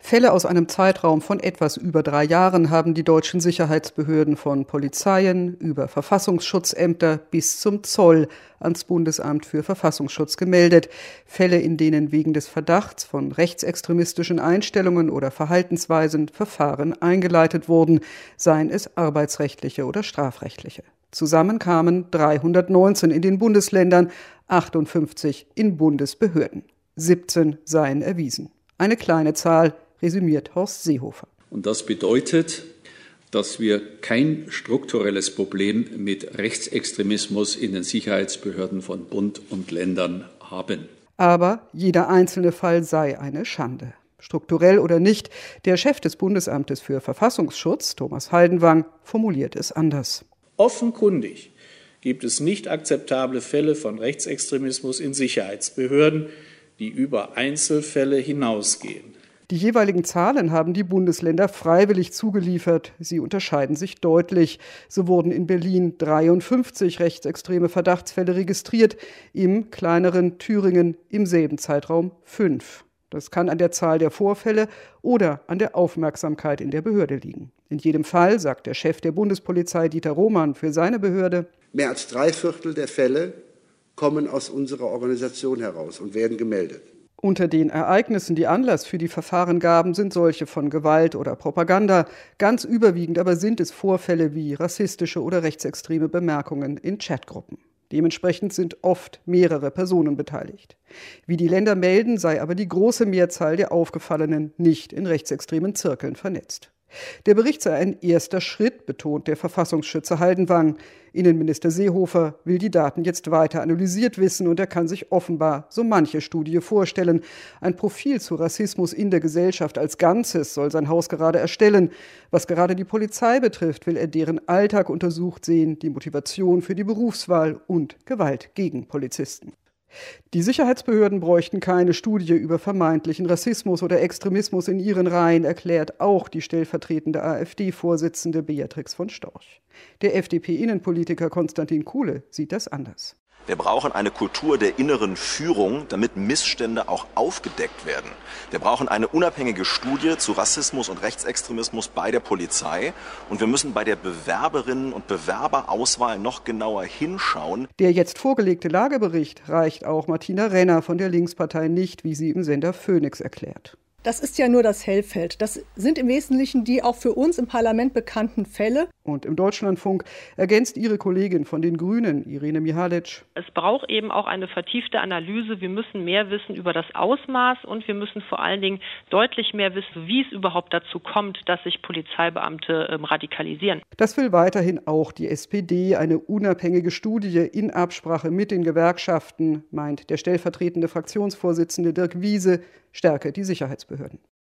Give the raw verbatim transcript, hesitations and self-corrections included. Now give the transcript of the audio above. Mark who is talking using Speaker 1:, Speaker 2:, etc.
Speaker 1: Fälle aus einem Zeitraum von etwas über drei Jahren haben die deutschen Sicherheitsbehörden von Polizeien über Verfassungsschutzämter bis zum Zoll ans Bundesamt für Verfassungsschutz gemeldet. Fälle, in denen wegen des Verdachts von rechtsextremistischen Einstellungen oder Verhaltensweisen Verfahren eingeleitet wurden, seien es arbeitsrechtliche oder strafrechtliche. Zusammen kamen dreihundertneunzehn in den Bundesländern, achtundfünfzig in Bundesbehörden. siebzehn seien erwiesen. Eine kleine Zahl, resümiert Horst Seehofer.
Speaker 2: Und das bedeutet, dass wir kein strukturelles Problem mit Rechtsextremismus in den Sicherheitsbehörden von Bund und Ländern haben.
Speaker 1: Aber jeder einzelne Fall sei eine Schande. Strukturell oder nicht, der Chef des Bundesamtes für Verfassungsschutz, Thomas Haldenwang, formuliert es anders.
Speaker 3: Offenkundig gibt es nicht akzeptable Fälle von Rechtsextremismus in Sicherheitsbehörden, die über Einzelfälle hinausgehen.
Speaker 1: Die jeweiligen Zahlen haben die Bundesländer freiwillig zugeliefert. Sie unterscheiden sich deutlich. So wurden in Berlin dreiundfünfzig rechtsextreme Verdachtsfälle registriert, im kleineren Thüringen im selben Zeitraum fünf. Das kann an der Zahl der Vorfälle oder an der Aufmerksamkeit in der Behörde liegen. In jedem Fall, sagt der Chef der Bundespolizei Dieter Roman für seine Behörde,
Speaker 4: mehr als drei Viertel der Fälle kommen aus unserer Organisation heraus und werden gemeldet.
Speaker 1: Unter den Ereignissen, die Anlass für die Verfahren gaben, sind solche von Gewalt oder Propaganda. Ganz überwiegend aber sind es Vorfälle wie rassistische oder rechtsextreme Bemerkungen in Chatgruppen. Dementsprechend sind oft mehrere Personen beteiligt. Wie die Länder melden, sei aber die große Mehrzahl der Aufgefallenen nicht in rechtsextremen Zirkeln vernetzt. Der Bericht sei ein erster Schritt, betont der Verfassungsschützer Haldenwang. Innenminister Seehofer will die Daten jetzt weiter analysiert wissen und er kann sich offenbar so manche Studie vorstellen. Ein Profil zu Rassismus in der Gesellschaft als Ganzes soll sein Haus gerade erstellen. Was gerade die Polizei betrifft, will er deren Alltag untersucht sehen, die Motivation für die Berufswahl und Gewalt gegen Polizisten. Die Sicherheitsbehörden bräuchten keine Studie über vermeintlichen Rassismus oder Extremismus in ihren Reihen, erklärt auch die stellvertretende AfD-Vorsitzende Beatrix von Storch. Der F D P-Innenpolitiker Konstantin Kuhle sieht das anders.
Speaker 5: Wir brauchen eine Kultur der inneren Führung, damit Missstände auch aufgedeckt werden. Wir brauchen eine unabhängige Studie zu Rassismus und Rechtsextremismus bei der Polizei. Und wir müssen bei der Bewerberinnen- und Bewerberauswahl noch genauer hinschauen.
Speaker 1: Der jetzt vorgelegte Lagebericht reicht auch Martina Renner von der Linkspartei nicht, wie sie im Sender Phoenix erklärt.
Speaker 6: Das ist ja nur das Hellfeld. Das sind im Wesentlichen die auch für uns im Parlament bekannten Fälle.
Speaker 1: Und im Deutschlandfunk ergänzt ihre Kollegin von den Grünen, Irene Mihalic.
Speaker 7: Es braucht eben auch eine vertiefte Analyse. Wir müssen mehr wissen über das Ausmaß und wir müssen vor allen Dingen deutlich mehr wissen, wie es überhaupt dazu kommt, dass sich Polizeibeamte ähm, radikalisieren.
Speaker 1: Das will weiterhin auch die S P D. Eine unabhängige Studie in Absprache mit den Gewerkschaften, meint der stellvertretende Fraktionsvorsitzende Dirk Wiese, stärke die Sicherheitsbehörden.